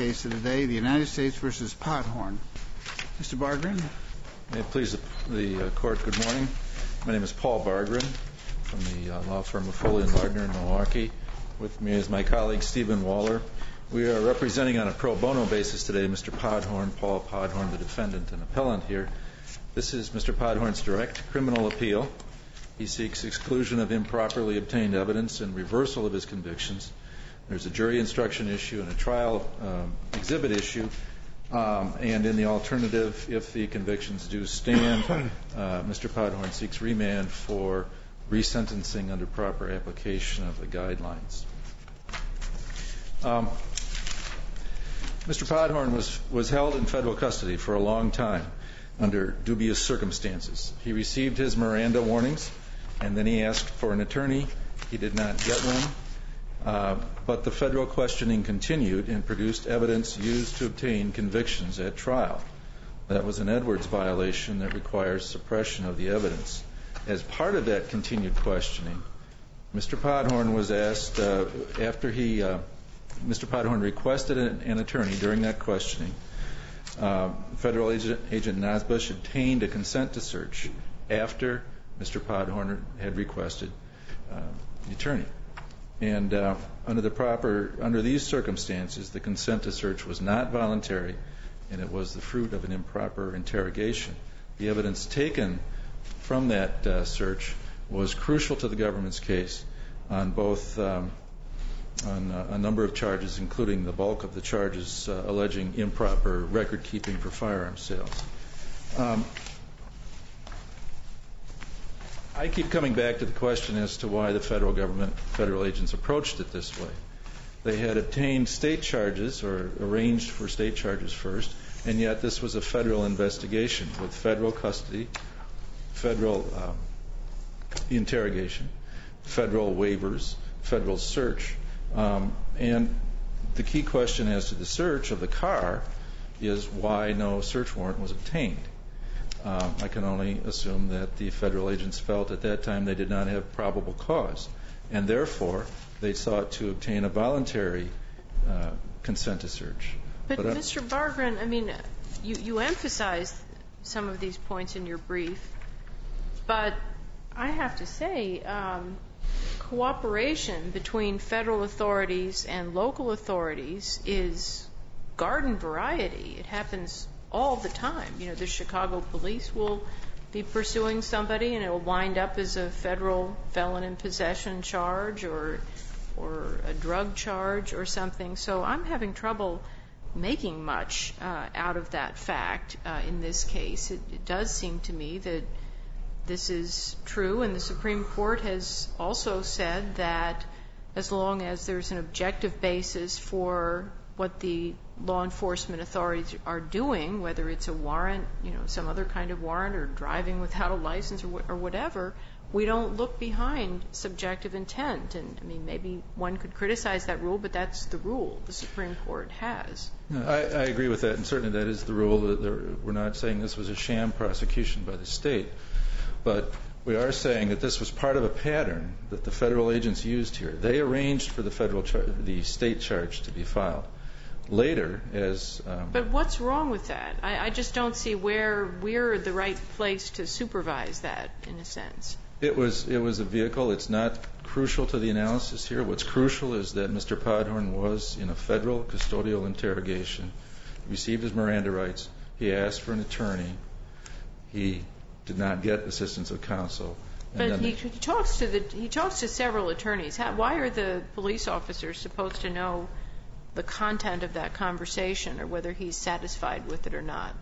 case of the day, the United States v. Podhorn. Mr. Bargren. May it please the Court, good morning. My name is Paul Bargren from the law firm of Foley & Lardner in Milwaukee. With me is my colleague Stephen Waller. We are representing on a pro bono basis today Mr. Podhorn, Paul Podhorn, the defendant and appellant here. This is Mr. Podhorn's direct criminal appeal. He seeks exclusion of improperly obtained evidence and reversal of his convictions. There's a jury instruction issue and a trial exhibit issue. And in the alternative, if the convictions do stand, Mr. Podhorn seeks remand for resentencing under proper application of the guidelines. Mr. Podhorn was held in federal custody for a long time under dubious circumstances. He received his Miranda warnings, and then he asked for an attorney. He did not get one, but the federal questioning continued and produced evidence used to obtain convictions at trial. That was an Edwards violation that requires suppression of the evidence. As part of that continued questioning, Mr. Podhorn was asked, Mr. Podhorn requested an attorney during that questioning. Federal Agent Nasbush obtained a consent to search after Mr. Podhorn had requested the attorney. And under these circumstances, the consent to search was not voluntary, and it was the fruit of an improper interrogation. The evidence taken from that search was crucial to the government's case on both on a number of charges, including the bulk of the charges alleging improper record keeping for firearm sales. I keep coming back to the question as to why the federal agents approached it this way. They had obtained state charges or arranged for state charges first, and yet this was a federal investigation with federal custody, federal interrogation, federal waivers, federal search. And the key question as to the search of the car is why no search warrant was obtained. I can only assume that the federal agents felt at that time they did not have probable cause, and therefore they sought to obtain a voluntary consent to search. But Mr. Bargren, I mean, you emphasized some of these points in your brief, but I have to say, cooperation between federal authorities and local authorities is garden variety. It happens all the time. You know, the Chicago police will be pursuing somebody, and it will wind up as a federal felon in possession charge or a drug charge or something. So I'm having trouble making much out of that fact in this case. It does seem to me that this is true, and the Supreme Court has also said that as long as there's an objective basis for what the law enforcement authorities are doing, whether it's a warrant, you know, some other kind of warrant, or driving without a license or whatever, we don't look behind subjective intent. And, I mean, maybe one could criticize that rule, but that's the rule the Supreme Court has. I agree with that, and certainly that is the rule. We're not saying this was a sham prosecution by the state, but we are saying that this was part of a pattern that the federal agents used here. They arranged for the state charge to be filed. Later, But what's wrong with that? I just don't see where we're the right place to supervise that, in a sense. It was a vehicle. It's not crucial to the analysis here. What's crucial is that Mr. Podhorn was in a federal custodial interrogation, received his Miranda rights. He asked for an attorney. He did not get assistance of counsel. But he talks to several attorneys. Why are the police officers supposed to know the content of that conversation, or whether he's satisfied with it or not?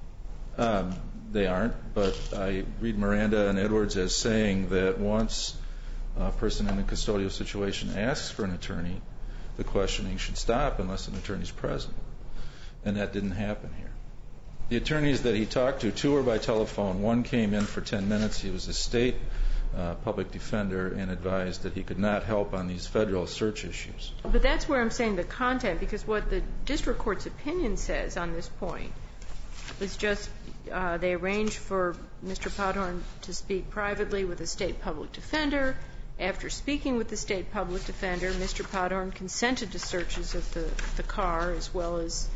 They aren't, but I read Miranda and Edwards as saying that once a person in a custodial situation asks for an attorney, the questioning should stop unless an attorney's present. And that didn't happen here. The attorneys that he talked to, two were by telephone. One came in for 10 minutes. He was a state public defender and advised that he could not help on these federal search issues. But that's where I'm saying the content, because what the district court's opinion says on this point is just they arranged for Mr. Podhorn to speak privately with a state public defender. after speaking with the state public defender, Mr. Podhorn consented to searches of the car as well as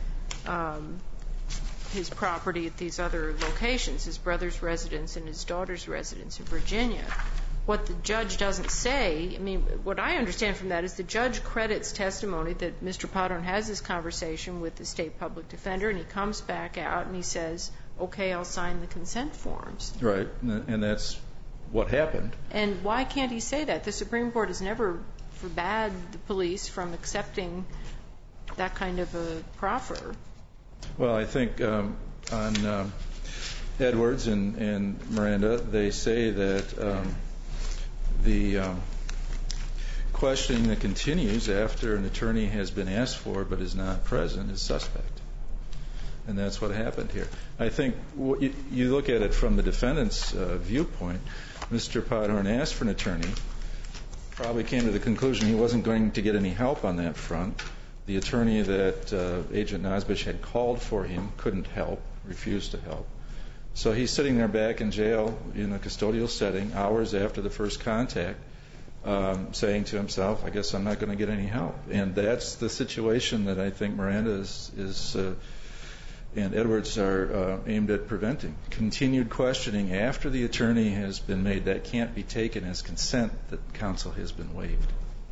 his property at these other locations, his brother's residence and his daughter's residence in Virginia. What the judge doesn't say, I mean, what I understand from that is the judge credits testimony that Mr. Podhorn has this conversation with the state public defender, and he comes back out and he says, okay, I'll sign the consent forms. Right, and that's what happened. And why can't he say that? The Supreme Court has never forbade the police from accepting that kind of a proffer. Well, I think on Edwards and Miranda, they say that the questioning that continues after an attorney has been asked for but is not present is suspect. And that's what happened here. I think you look at it from the defendant's viewpoint. Mr. Podhorn asked for an attorney, probably came to the conclusion he wasn't going to get any help on that front. The attorney that Agent Nosbush had called for him couldn't help, refused to help. So he's sitting there back in jail in a custodial setting, hours after the first contact, saying to himself, I guess I'm not going to get any help. And that's the situation that I think Miranda and Edwards are aimed at preventing. Continued questioning after the attorney has been made, that can't be taken as consent that counsel has been waived.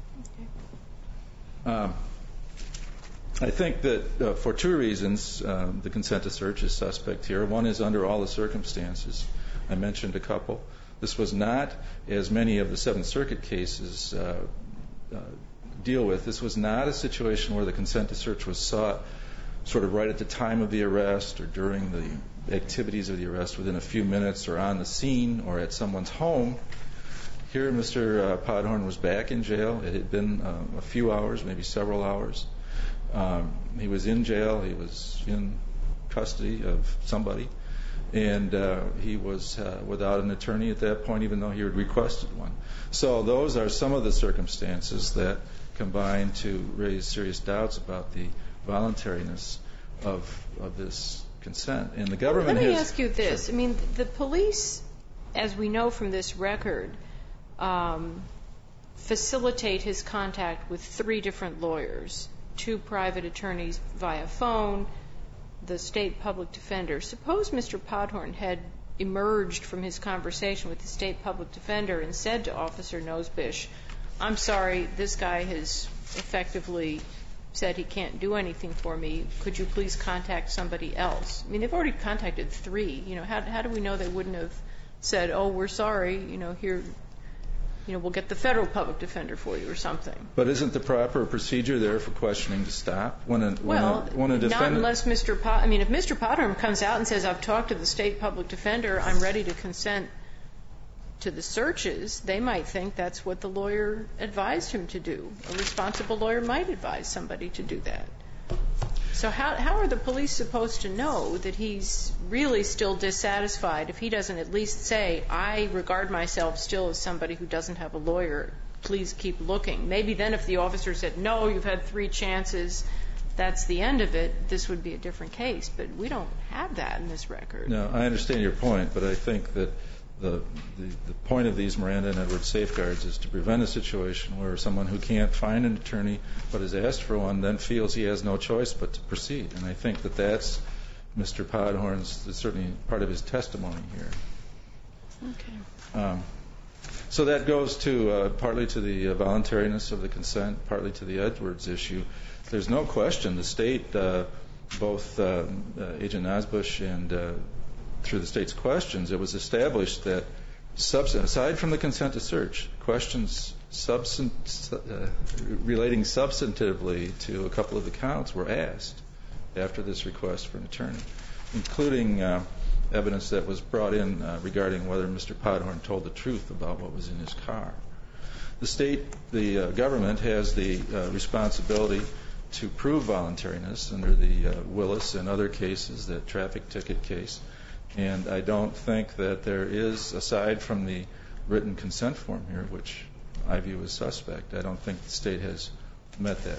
Okay. I think that for two reasons the consent to search is suspect here. One is under all the circumstances. I mentioned a couple. This was not, as many of the Seventh Circuit cases deal with, this was not a situation where the consent to search was sought sort of right at the time of the arrest or during the activities of the arrest, within a few minutes or on the scene or at someone's home. Here Mr. Podhorn was back in jail. It had been a few hours, maybe several hours. He was in jail. He was in custody of somebody. And he was without an attorney at that point, even though he had requested one. So those are some of the circumstances that combine to raise serious doubts about the voluntariness of this consent. And the government has... Let me ask you this. Sure. I mean, the police, as we know from this record, facilitate his contact with 3 different lawyers, 2 private attorneys via phone, the state public defender. Suppose Mr. Podhorn had emerged from his conversation with the state public defender and said to Officer Nosbush, I'm sorry, this guy has effectively said he can't do anything for me. Could you please contact somebody else? I mean, they've already contacted 3. You know, how do we know they wouldn't have said, oh, we're sorry, here, we'll get the federal public defender for you or something? But isn't the proper procedure there for questioning to stop? When a defendant... Not unless if Mr. Podhorn comes out and says, I've talked to the state public defender, I'm ready to consent to the searches, they might think that's what the lawyer advised him to do. A responsible lawyer might advise somebody to do that. So how are the police supposed to know that he's really still dissatisfied if he doesn't at least say, I regard myself still as somebody who doesn't have a lawyer, please keep looking? Maybe then if the officer said, no, you've had 3 chances, that's the end of it, this would be a different case. But we don't have that in this record. No, I understand your point, but I think that the point of these Miranda and Edwards safeguards is to prevent a situation where someone who can't find an attorney but has asked for one then feels he has no choice but to proceed. And I think that that's Mr. Podhorn's, certainly part of his testimony here. Okay. So that goes to partly to the voluntariness of the consent, partly to the Edwards issue. There's no question the state, both Agent Nosbush and through the state's questions, it was established that aside from the consent to search, questions relating substantively to a couple of the counts were asked after this request for an attorney, including evidence that was brought in regarding whether Mr. Podhorn told the truth about what was in his car. The government has the responsibility to prove voluntariness under the Willis and other cases, that traffic ticket case. And I don't think that there is, aside from the written consent form here, which I view as suspect, I don't think the state has met that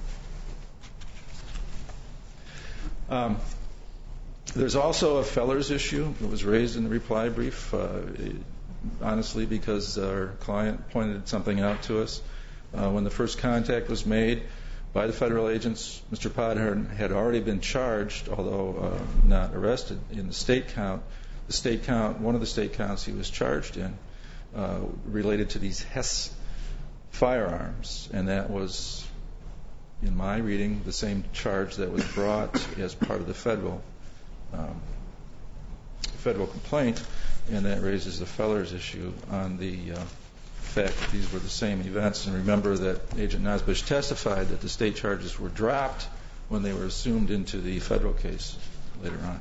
burden. There's also a Fellers issue that was raised in the reply brief. honestly, because our client pointed something out to us. When the first contact was made by the federal agents, Mr. Podhorn had already been charged, although not arrested, in the state count. The state count, one of the state counts he was charged in, related to these Hess firearms, and that was, in my reading, the same charge that was brought as part of the federal complaint, and that raises the Feller's issue on the fact that these were the same events. And remember that Agent Nosbush testified that the state charges were dropped when they were assumed into the federal case later on.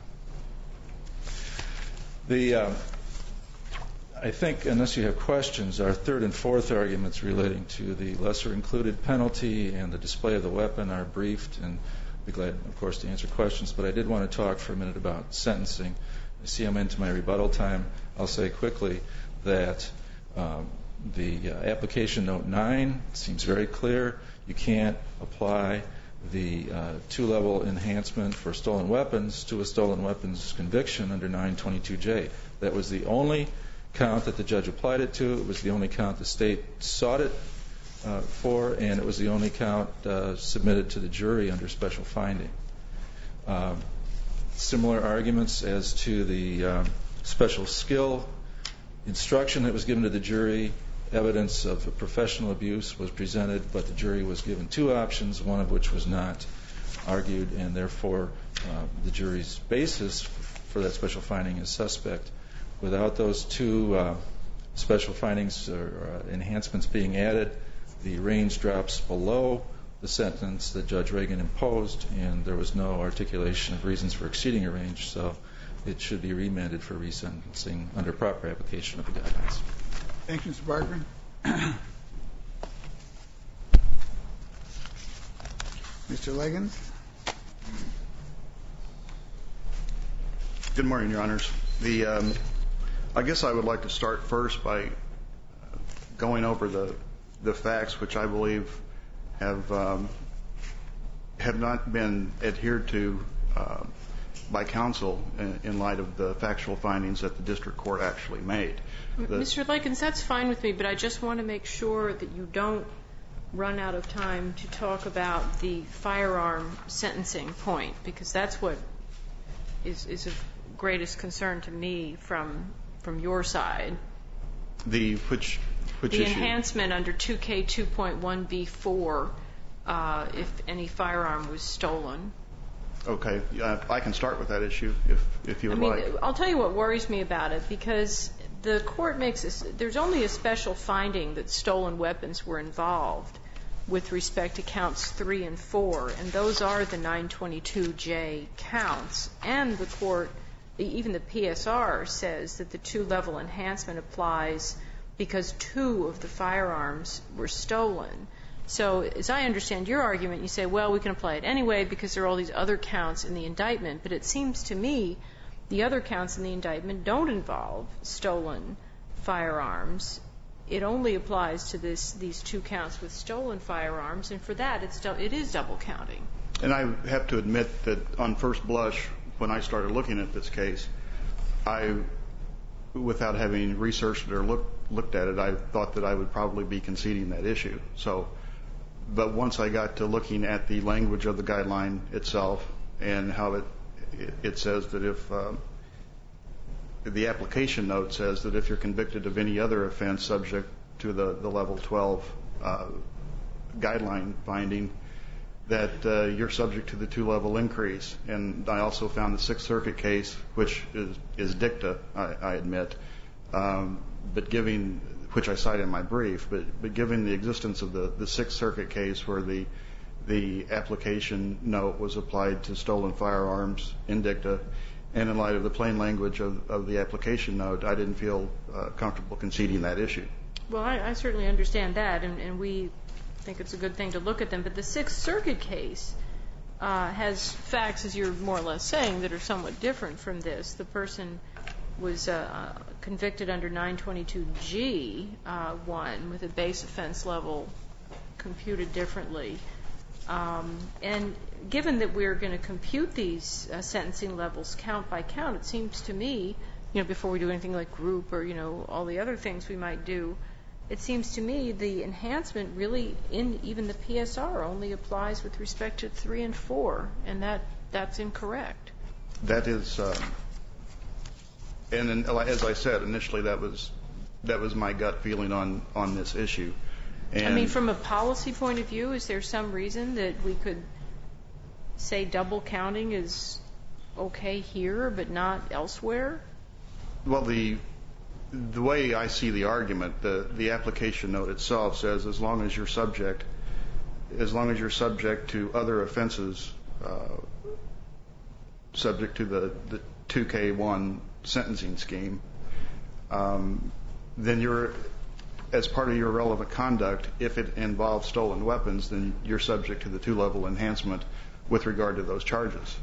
I think, unless you have questions, our third and fourth arguments relating to the lesser included penalty and the display of the weapon are briefed, and I'd be glad, of course, to answer questions. But I did want to talk for a minute about sentencing. I see I'm into my rebuttal time. I'll say quickly that the application note 9 seems very clear. You can't apply the two-level enhancement for stolen weapons to a stolen weapons conviction under 922J. That was the only count that the judge applied it to. It was the only count the state sought it for, and it was the only count submitted to the jury under special finding. Similar arguments as to the special skill instruction that was given to the jury. Evidence of professional abuse was presented, but the jury was given two options, one of which was not argued, and therefore the jury's basis for that special finding is suspect. Without those two special findings or enhancements being added, the range drops below the sentence that Judge Reagan imposed, and there was no articulation of reasons for exceeding a range, so it should be remanded for resentencing under proper application of the guidelines. Thank you, Mr. Bargren. Mr. Leggins. Good morning, Your Honors. I guess I would like to start first by going over the facts, which I believe have not been adhered to by counsel in light of the factual findings that the district court actually made. Mr. Leggins, that's fine with me, but I just want to make sure that you don't run out of time to talk about the firearm sentencing point, because that's what is of greatest concern to me from your side. Which the issue? enhancement under 2K2.1b4 if any firearm was stolen. Okay. I can start with that issue if you would like. I'll tell you what worries me about it, because the court makes this, there's only a special finding that stolen weapons were involved with respect to counts 3 and 4, and those are the 922J counts. And the court, even the PSR, says that the two-level enhancement applies because 2 of the firearms were stolen. So as I understand your argument, you say, well, we can apply it anyway because there are all these other counts in the indictment. But it seems to me the other counts in the indictment don't involve stolen firearms. It only applies to these 2 counts with stolen firearms, and for that it is double counting. And I have to admit that on first blush, when I started looking at this case, without having researched it or looked at it, I thought that I would probably be conceding that issue. But once I got to looking at the language of the guideline itself and how it says that if the application note says that if you're convicted of any other offense subject to the level 12 guideline finding, that you're subject to the 2-level increase. And I also found the Sixth Circuit case, which is dicta, I admit, but which I cite in my brief, but given the existence of the Sixth Circuit case where the application note was applied to stolen firearms in dicta, and in light of the plain language of the application note, I didn't feel comfortable conceding that issue. Well, I certainly understand that, and we think it's a good thing to look at them. But the Sixth Circuit case has facts, as you're more or less saying, that are somewhat different from this. The person was convicted under 922G1 with a base offense level computed differently. And given that we're going to compute these sentencing levels count by count, it seems to me before we do anything like group or, all the other things we might do. It seems to me the enhancement really in even the PSR only applies with respect to 3 and 4, and that's incorrect. That is, and then, as I said initially, that was my gut feeling on this issue. And from a policy point of view, is there some reason that we could say double counting is okay here but not elsewhere? Well, the way I see the argument, the application note itself says as long as you're subject to other offenses subject to the 2K1 sentencing scheme, then you're, as part of your relevant conduct, if it involves stolen weapons, then you're subject to the 2-level enhancement with regard to those charges.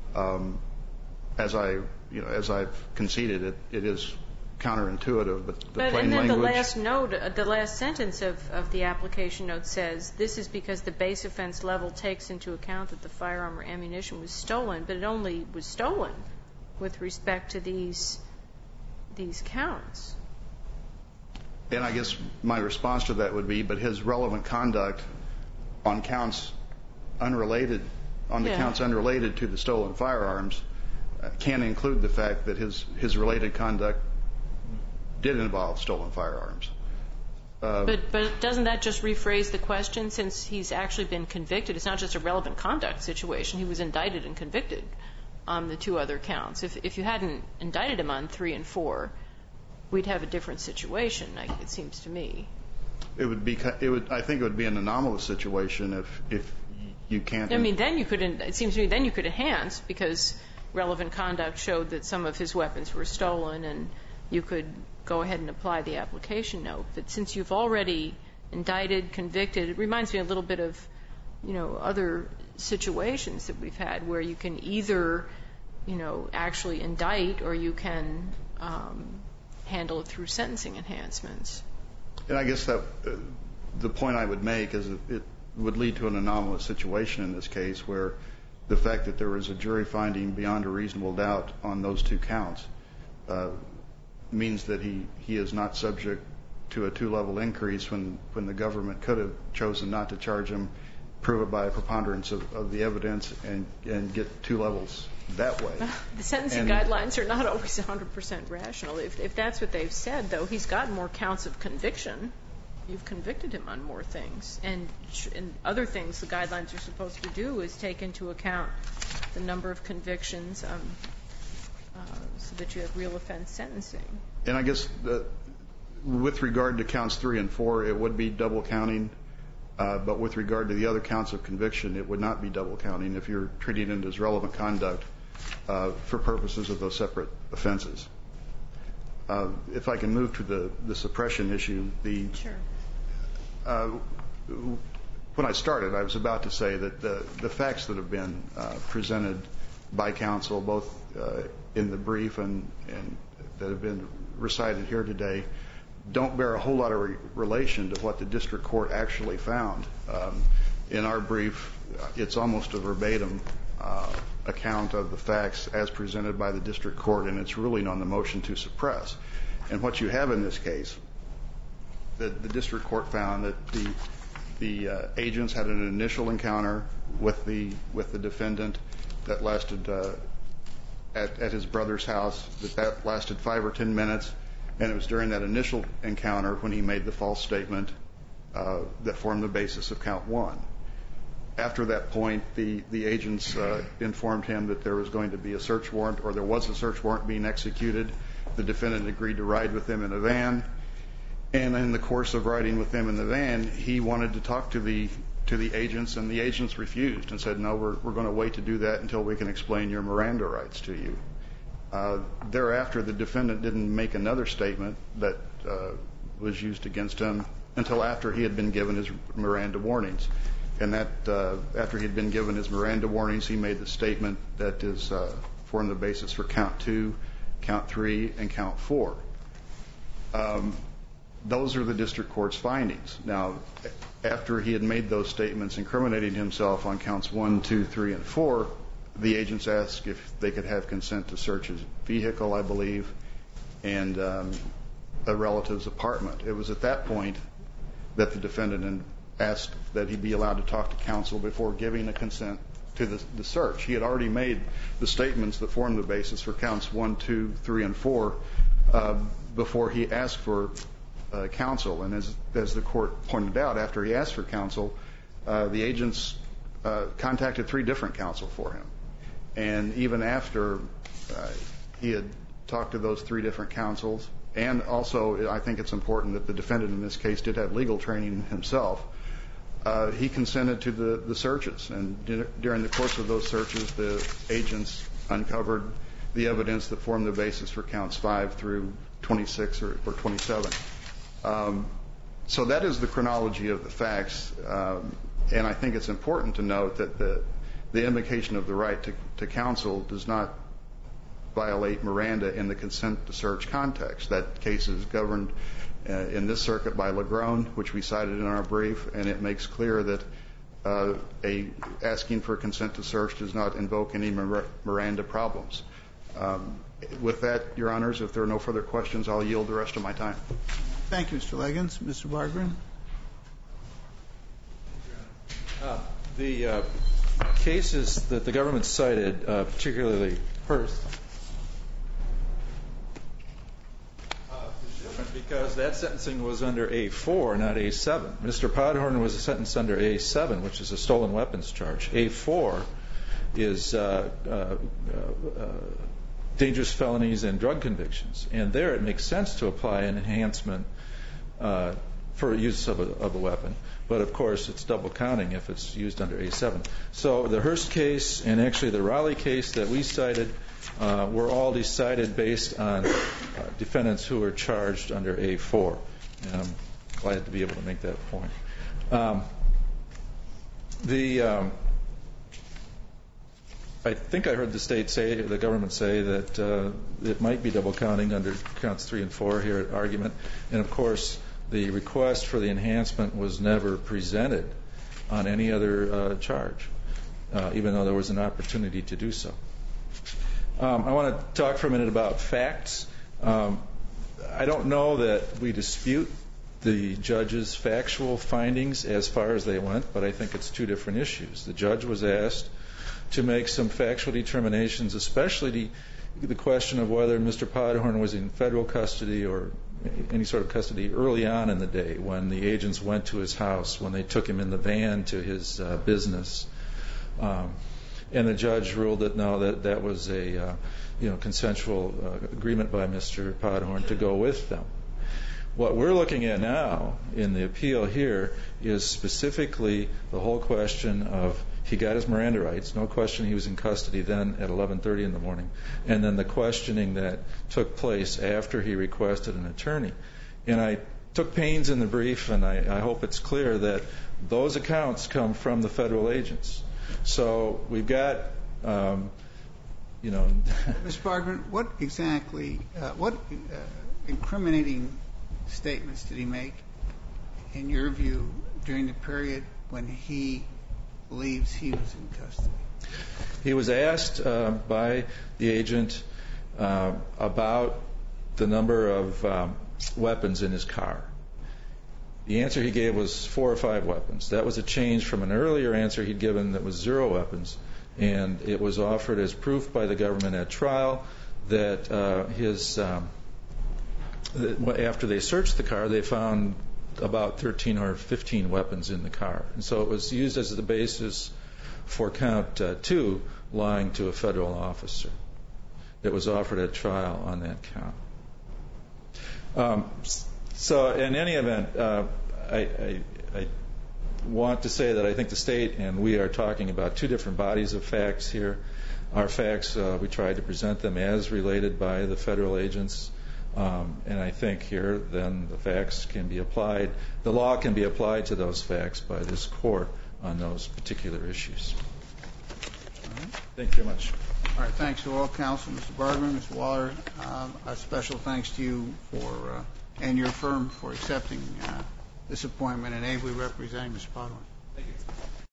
As I've conceded, it is counterintuitive, but the plain and then language. the last sentence of the application note says, this is because the base offense level takes into account that the firearm or ammunition was stolen, but it only was stolen with respect to these counts. And I guess my response to that would be, but his relevant conduct on counts unrelated to the stolen firearms can include the fact that his related conduct did involve stolen firearms. But doesn't that just rephrase the question, since he's actually been convicted? It's not just a relevant conduct situation. He was indicted and convicted on the 2 other counts. If you hadn't indicted him on 3 and 4, we'd have a different situation, it seems to me. I think it would be an anomalous situation if you can't. Then you could. It seems to me then you could enhance, because relevant conduct showed that some of his weapons were stolen, and you could go ahead and apply the application note. But since you've already indicted, convicted, it reminds me a little bit of, other situations that we've had where you can either, actually indict, or you can handle it through sentencing enhancements. And I guess that the point I would make is it would lead to an anomalous situation in this case, where the fact that there was a jury finding beyond a reasonable doubt on those 2 counts means that he is not subject to a 2-level increase when the government could have chosen not to charge him, prove it by a preponderance of the evidence, and get 2 levels that way. The sentencing guidelines are not always 100% rational. If that's what they've said, though, he's got more counts of conviction. You've convicted him on more things. And other things the guidelines are supposed to do is take into account the number of convictions so that you have real offense sentencing. And I guess with regard to counts 3 and 4, it would be double counting. But with regard to the other counts of conviction, it would not be double counting if you're treating it as relevant conduct for purposes of those separate offenses. If I can move to the suppression issue, Sure. When I started, I was about to say that the facts that have been presented by counsel, both in the brief and that have been recited here today, don't bear a whole lot of relation to what the district court actually found. In our brief, it's almost a verbatim account of the facts as presented by the district court, and its ruling on the motion to suppress. And what you have in this case, the district court found that the agents had an initial encounter with the defendant that lasted at his brother's house, that lasted 5 or 10 minutes, and it was during that initial encounter when he made the false statement that formed the basis of count 1. After that point, the agents informed him that there was going to be a search warrant, or there was a search warrant being executed. The defendant agreed to ride with them in a van, and in the course of riding with them in the van, he wanted to talk to the agents, and the agents refused and said, no, we're going to wait to do that until we can explain your Miranda rights to you. Thereafter, the defendant didn't make another statement that was used against him until after he had been given his Miranda warnings. And that after he had been given his Miranda warnings, he made the statement that is formed the basis for count 2, count 3, and count 4. Those are the district court's findings. Now, after he had made those statements incriminating himself on counts 1, 2, 3, and 4, the agents asked if they could have consent to search his vehicle, I believe, and a relative's apartment. It was at that point that the defendant asked that he be allowed to talk to counsel before giving a consent to the search. He had already made the statements that formed the basis for counts 1, 2, 3, and 4 before he asked for counsel. And as the court pointed out, after he asked for counsel, the agents contacted 3 different counsel for him. And even after he had talked to those 3 different counsels, and also I think it's important that the defendant in this case did have legal training himself, he consented to the searches. And during the course of those searches, the agents uncovered the evidence that formed the basis for counts 5 through 26 or 27. So that is the chronology of the facts. And I think it's important to note that the invocation of the right to counsel does not violate Miranda in the consent to search context. That case is governed in this circuit by Legrone, which we cited in our brief, and it makes clear that asking for consent to search does not invoke any Miranda problems. With that, Your Honors, if there are no further questions, I'll yield the rest of my time. Thank you, Mr. Leggins. Mr. Bargren? The cases that the government cited, particularly Hurst, is different because that sentencing was under A4, not A7. Mr. Podhorn was sentenced under A7, which is a stolen weapons charge. A4 is dangerous felonies and drug convictions. And there it makes sense to apply an enhancement for use of a weapon. But, of course, it's double counting if it's used under A7. So the Hurst case and actually the Raleigh case that we cited were all decided based on defendants who were charged under A4. And I'm glad to be able to make that point. I think I heard the government say that it might be double counting under counts 3 and 4 here at argument. And, of course, the request for the enhancement was never presented on any other charge, even though there was an opportunity to do so. I want to talk for a minute about facts. I don't know that we dispute the judge's factual findings as far as they went, but I think it's 2 different issues. The judge was asked to make some factual determinations, especially the question of whether Mr. Podhorn was in federal custody or any sort of custody early on in the day when the agents went to his house, when they took him in the van to his business. And the judge ruled that no, that was a consensual agreement by Mr. Podhorn to go with them. What we're looking at now in the appeal here is specifically the whole question of he got his Miranda rights, no question he was in custody then at 11:30 in the morning, and then the questioning that took place after he requested an attorney. And I took pains in the brief, and I hope it's clear that those accounts come from the federal agents. So we've got, Mr. Bargren, what exactly, what incriminating statements did he make, in your view, during the period when he believes he was in custody? He was asked by the agent about the number of weapons in his car. The answer he gave was 4 or 5 weapons. That was a change from an earlier answer he'd given that was 0 weapons, and it was offered as proof by the government at trial that after they searched the car, they found about 13 or 15 weapons in the car. And so it was used as the basis for count 2, lying to a federal officer. It was offered at trial on that count. So in any event, I want to say that I think the state and we are talking about 2 different bodies of facts here. Our facts, we tried to present them as related by the federal agents. And I think here, then, the facts can be applied, the law can be applied to those facts by this court on those particular issues. All right. Thank you very much. All right. Thanks to all counsel, Mr. Bargren, Mr. Waller. A special thanks to you and your firm for accepting this appointment and ably representing Mr. Podhorn. Thank you.